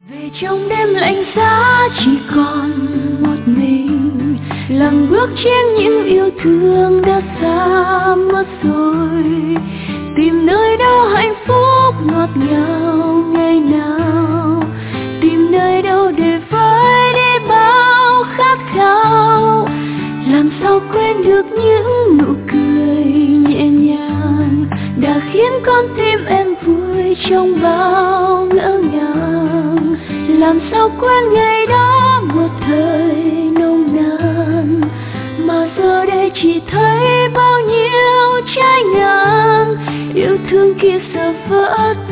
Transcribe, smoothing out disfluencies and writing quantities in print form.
Về trong đêm lạnh giá chỉ còn một mình, lặng bước trên những yêu thương đã xa mất rồi. Tìm nơi đâu hạnh phúc ngọt ngào ngày nào, tìm nơi đâu để vơi đi bao khát khao. Làm sao quên được những nụ cười nhẹ nhàng đã khiến con tim em vui trong bao ngỡ ngàng. Làm sao quên ngày đó một thời nồng nàn, mà giờ đây chỉ thấy bao nhiêu trái ngang. Yêu thương kia giờ vỡ